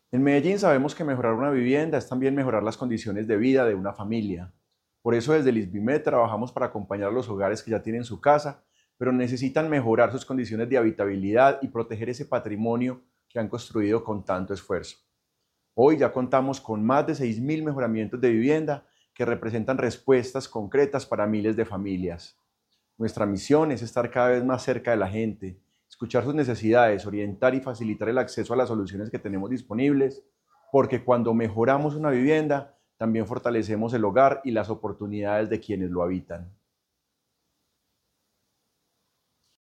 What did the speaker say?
En Medellín sabemos que mejorar una vivienda es también mejorar las condiciones de vida de una familia. Por eso desde el ISBIMED trabajamos para acompañar a los hogares que ya tienen su casa, pero necesitan mejorar sus condiciones de habitabilidad y proteger ese patrimonio que han construido con tanto esfuerzo. Hoy ya contamos con más de 6.000 mejoramientos de vivienda que representan respuestas concretas para miles de familias. Nuestra misión es estar cada vez más cerca de la gente, escuchar sus necesidades, orientar y facilitar el acceso a las soluciones que tenemos disponibles, porque cuando mejoramos una vivienda, también fortalecemos el hogar y las oportunidades de quienes lo habitan.